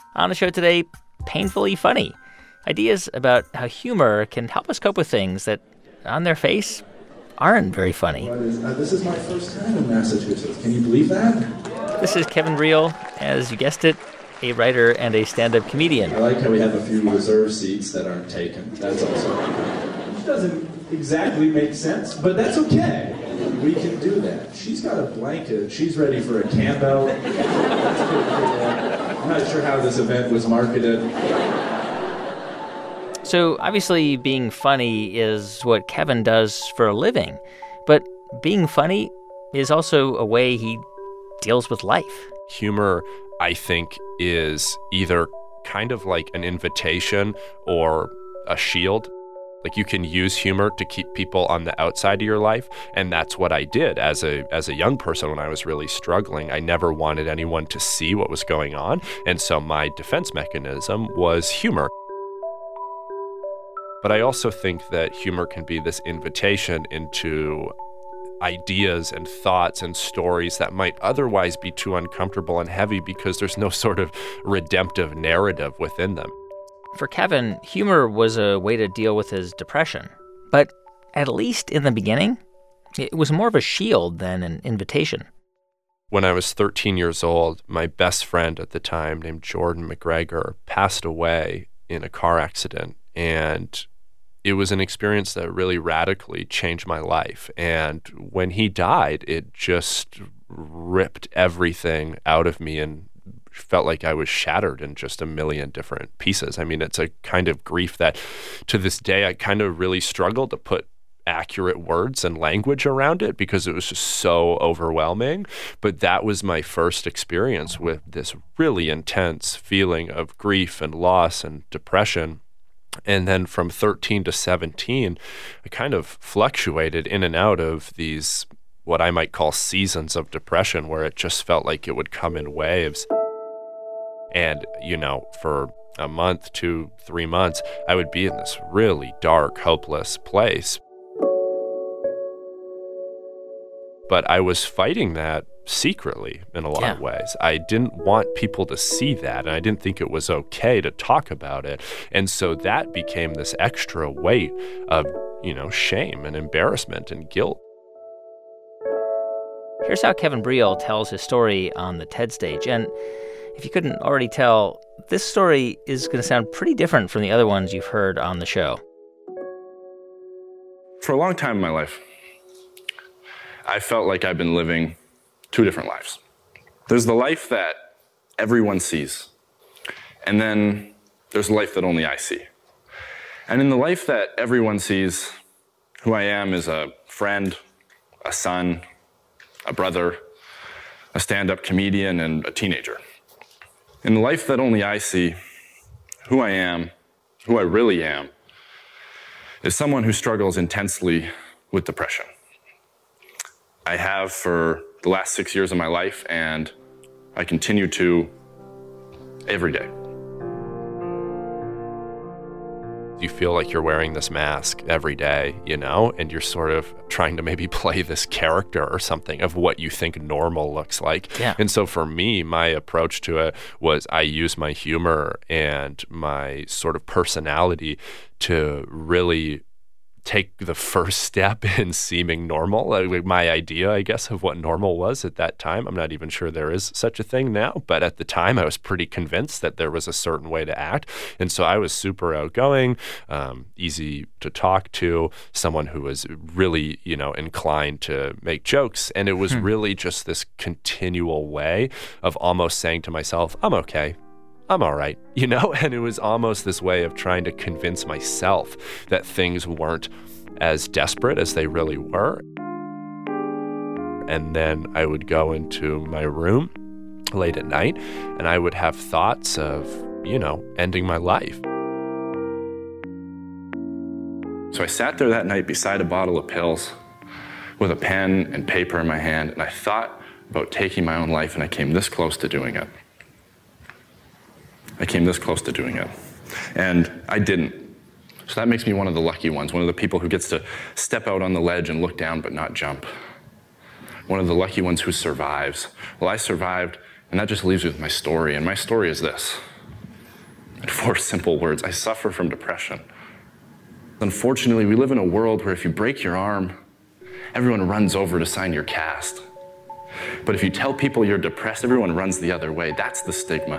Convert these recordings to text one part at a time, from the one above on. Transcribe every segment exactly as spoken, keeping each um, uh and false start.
On the show today, painfully funny. Ideas about how humor can help us cope with things that, on their face, aren't very funny. Uh, this is my first time in Massachusetts. Can you believe that? This is Kevin Reel, as you guessed it, a writer and a stand-up comedian. I like how we have a few reserve seats that aren't taken. That's also... It doesn't exactly make sense, but that's okay. We can do that. She's got a blanket. She's ready for a camp out. That's pretty cool. I'm not sure how this event was marketed. So obviously being funny is what Kevin does for a living. But being funny is also a way he deals with life. Humor, I think, is either kind of like an invitation or a shield. Like, you can use humor to keep people on the outside of your life, and that's what I did as a as a young person when I was really struggling. I never wanted anyone to see what was going on, and so my defense mechanism was humor. But I also think that humor can be this invitation into ideas and thoughts and stories that might otherwise be too uncomfortable and heavy because there's no sort of redemptive narrative within them. For Kevin, humor was a way to deal with his depression. But at least in the beginning, it was more of a shield than an invitation. When I was thirteen years old, my best friend at the time, named Jordan McGregor, passed away in a car accident. And it was an experience that really radically changed my life. And when he died, it just ripped everything out of me and felt like I was shattered in just a million different pieces. I mean, it's a kind of grief that to this day I kind of really struggle to put accurate words and language around it because it was just so overwhelming. But that was my first experience with this really intense feeling of grief and loss and depression. And then from thirteen to seventeen, I kind of fluctuated in and out of these, what I might call seasons of depression, where it just felt like it would come in waves. And, you know, for a month, two, three months, I would be in this really dark, hopeless place. But I was fighting that secretly in a lot yeah. of ways. I didn't want people to see that, and I didn't think it was okay to talk about it. And so that became this extra weight of, you know, shame and embarrassment and guilt. Here's how Kevin Reel tells his story on the TED stage. And if you couldn't already tell, this story is going to sound pretty different from the other ones you've heard on the show. For a long time in my life, I felt like I've been living two different lives. There's the life that everyone sees, and then there's the life that only I see. And in the life that everyone sees, who I am is a friend, a son, a brother, a stand-up comedian, and a teenager. In the life that only I see, who I am, who I really am, is someone who struggles intensely with depression. I have for the last six years of my life, and I continue to every day. You feel like you're wearing this mask every day, you know, and you're sort of trying to maybe play this character or something of what you think normal looks like. Yeah. And so for me, my approach to it was I use my humor and my sort of personality to really take the first step in seeming normal. Like my idea, I guess, of what normal was at that time. I'm not even sure there is such a thing now, but at the time I was pretty convinced that there was a certain way to act. And so I was super outgoing, um, easy to talk to, someone who was really, you know, inclined to make jokes. And it was hmm. really just this continual way of almost saying to myself, I'm okay. I'm all right, you know? And it was almost this way of trying to convince myself that things weren't as desperate as they really were. And then I would go into my room late at night, and I would have thoughts of, you know, ending my life. So I sat there that night beside a bottle of pills with a pen and paper in my hand, and I thought about taking my own life, and I came this close to doing it. I came this close to doing it, and I didn't. So that makes me one of the lucky ones, one of the people who gets to step out on the ledge and look down but not jump. One of the lucky ones who survives. Well, I survived, and that just leaves me with my story, and my story is this. In four simple words, I suffer from depression. Unfortunately, we live in a world where if you break your arm, everyone runs over to sign your cast. But if you tell people you're depressed, everyone runs the other way. That's the stigma.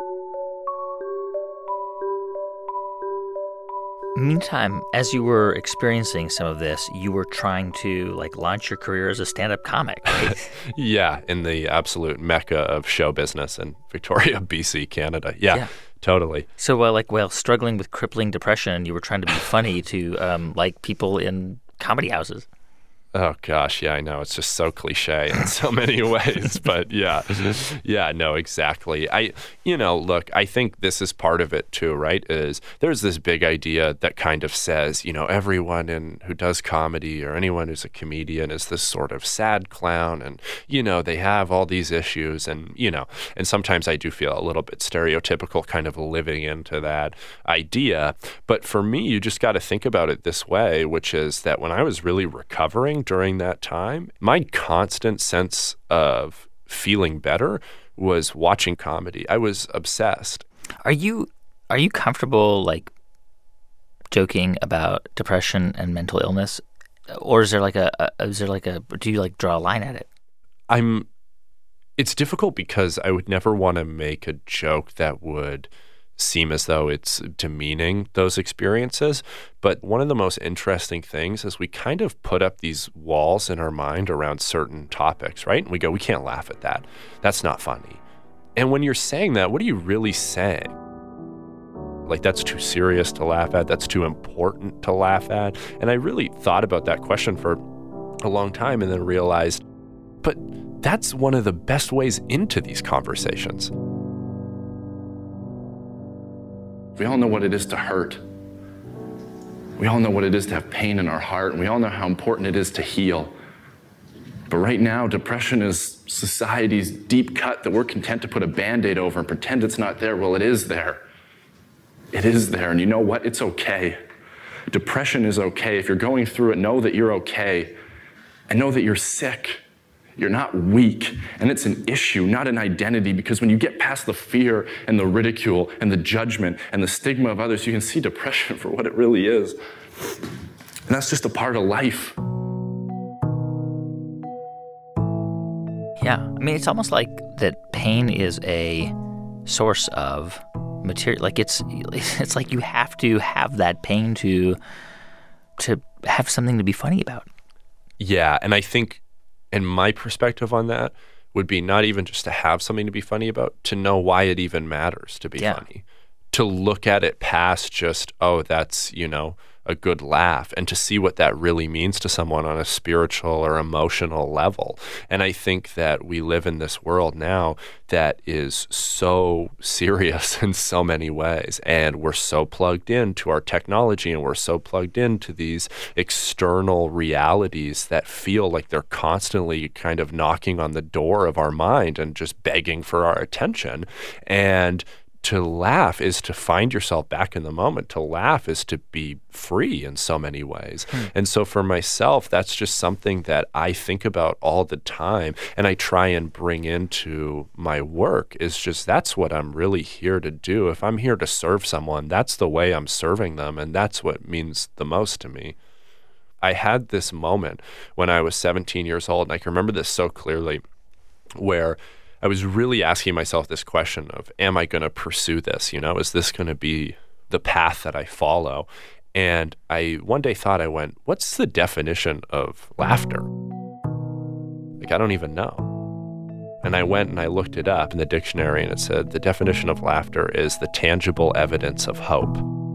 Meantime, as you were experiencing some of this, you were trying to like launch your career as a stand-up comic, right? Yeah, in the absolute mecca of show business in Victoria, B C, Canada. Yeah, yeah. Totally. So, uh, like, while struggling with crippling depression, you were trying to be funny to um, like people in comedy houses. Oh, gosh, yeah, I know. It's just so cliche in so many ways. But yeah, yeah, no, exactly. I, you know, look, I think this is part of it too, right? Is there's this big idea that kind of says, you know, everyone in who does comedy or anyone who's a comedian is this sort of sad clown. And, you know, they have all these issues. And, you know, and sometimes I do feel a little bit stereotypical kind of living into that idea. But for me, you just got to think about it this way, which is that when I was really recovering during that time, my constant sense of feeling better was watching comedy. I was obsessed. Are you are you comfortable like joking about depression and mental illness, or is there like a, a is there like a do you like draw a line at it? I'm. It's difficult because I would never want to make a joke that would seem as though it's demeaning those experiences. But one of the most interesting things is we kind of put up these walls in our mind around certain topics, right? And we go, we can't laugh at that. That's not funny. And when you're saying that, what are you really saying? Like, that's too serious to laugh at. That's too important to laugh at. And I really thought about that question for a long time and then realized, but that's one of the best ways into these conversations. We all know what it is to hurt. We all know what it is to have pain in our heart, and we all know how important it is to heal. But right now, depression is society's deep cut that we're content to put a Band-Aid over and pretend it's not there. Well, it is there. It is there, and you know what? It's okay. Depression is okay. If you're going through it, know that you're okay, and know that you're sick. You're not weak, and it's an issue, not an identity, because when you get past the fear and the ridicule and the judgment and the stigma of others, you can see depression for what it really is. And that's just a part of life. Yeah, I mean, it's almost like that pain is a source of material. Like it's it's like you have to have that pain to to have something to be funny about. Yeah, and I think and my perspective on that would be not even just to have something to be funny about, to know why it even matters to be yeah. funny. To look at it past just, oh, that's, you know, a good laugh, and to see what that really means to someone on a spiritual or emotional level. And I think that we live in this world now that is so serious in so many ways, and we're so plugged into our technology, and we're so plugged into these external realities that feel like they're constantly kind of knocking on the door of our mind and just begging for our attention. And to laugh is to find yourself back in the moment. To laugh is to be free in so many ways. Hmm. And so for myself, that's just something that I think about all the time, and I try and bring into my work. Is just that's what I'm really here to do. If I'm here to serve someone, that's the way I'm serving them, and that's what means the most to me. I had this moment when I was seventeen years old, and I can remember this so clearly, where I was really asking myself this question of, am I going to pursue this? You know, is this going to be the path that I follow? And I one day thought, I went, what's the definition of laughter? Like, I don't even know. And I went and I looked it up in the dictionary, and it said the definition of laughter is the tangible evidence of hope.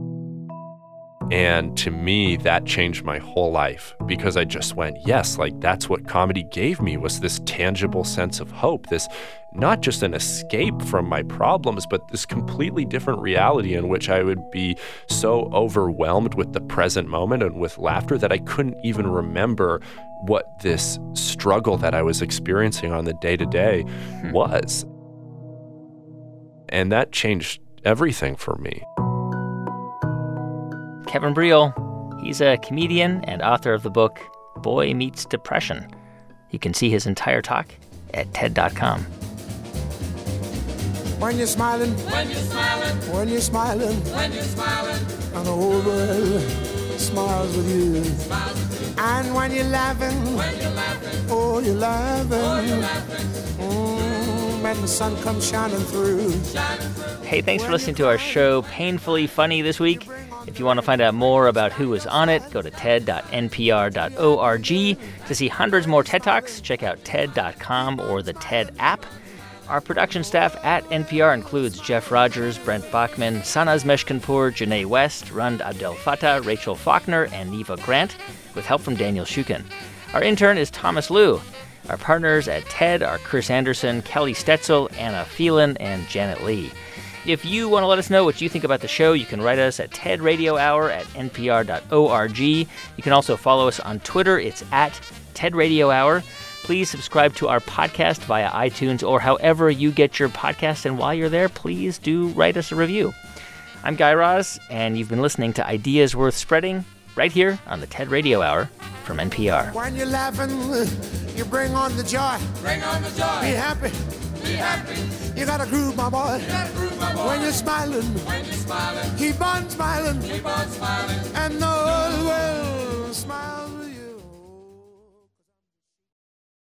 And to me, that changed my whole life, because I just went, yes, like that's what comedy gave me, was this tangible sense of hope, this not just an escape from my problems, but this completely different reality in which I would be so overwhelmed with the present moment and with laughter that I couldn't even remember what this struggle that I was experiencing on the day-to-day hmm. was. And that changed everything for me. Kevin Briel, he's a comedian and author of the book Boy Meets Depression. You can see his entire talk at T E D dot com. When you're smiling, when you're smiling, when you're smiling, when you're smiling, and the whole world smiles with you. Smiles with you. And when you're laughing, when you're laughing, oh, you're laughing, oh, you're laughing. Mm, when the sun comes shining through. Shining through. Hey, thanks for listening to our show, Painfully Funny, this week. If you want to find out more about who was on it, go to ted dot n p r dot org. To see hundreds more TED Talks, check out ted dot com or the TED app. Our production staff at N P R includes Jeff Rogers, Brent Bachman, Sanaz Meshkinpour, Janae West, Rund Abdel Fattah, Rachel Faulkner, and Neva Grant, with help from Daniel Shukin. Our intern is Thomas Liu. Our partners at TED are Chris Anderson, Kelly Stetzel, Anna Phelan, and Janet Lee. If you want to let us know what you think about the show, you can write us at TED Radio Hour at n p r dot org. You can also follow us on Twitter. It's at TED Radio Hour. Please subscribe to our podcast via iTunes or however you get your podcast. And while you're there, please do write us a review. I'm Guy Raz, and you've been listening to Ideas Worth Spreading right here on the TED Radio Hour from N P R. When you're laughing, you bring on the joy. Bring on the joy. Be happy. Be happy. You gotta groove, my boy. You gotta groove, my boy. When you're smiling, when you're smiling, keep on smiling, keep on smiling, and no.